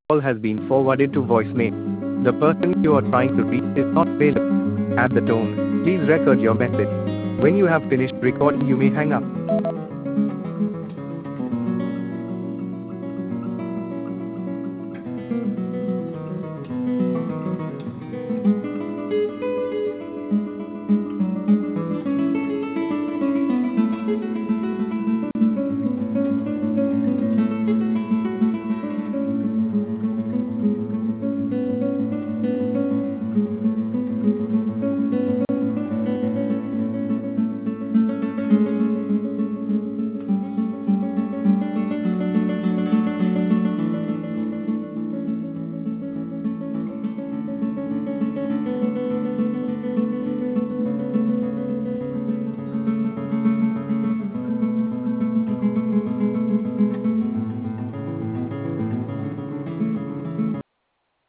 call has been forwarded to voicemail. The person you are trying to reach is not available. At the tone, please record your message. When you have finished recording, you may hang up.